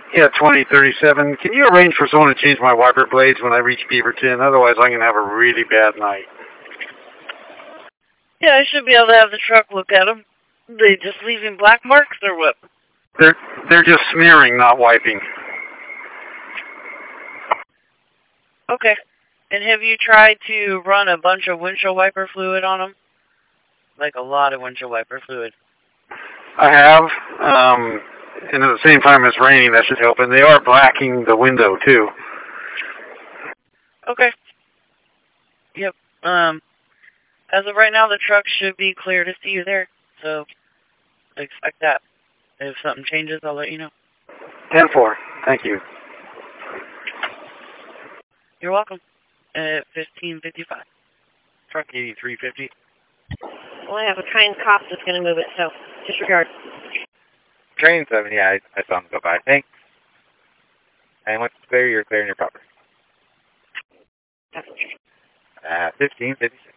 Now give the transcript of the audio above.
Yeah, 2037. Can you arrange for someone to change my wiper blades when I reach Beaverton? Otherwise, I'm going to have a really bad night. Yeah, I should be able to have the truck look at them. They just leaving black marks or what? They're just smearing, not wiping. Okay. And have you tried to run a bunch of windshield wiper fluid on them? Like a lot of windshield wiper fluid. I have, and at the same time it's raining, that should help. And they are blacking the window, too. Okay. Yep. As of right now, the truck should be clear to see you there. So, expect that. If something changes, I'll let you know. 10-4. Thank you. You're welcome. At 1555. Truck 8350. Well, I have a trained cop that's going to move it, so disregard. Train 7, yeah, I saw him go by. Thanks. And once it's clear, you're clearing your property. 1556.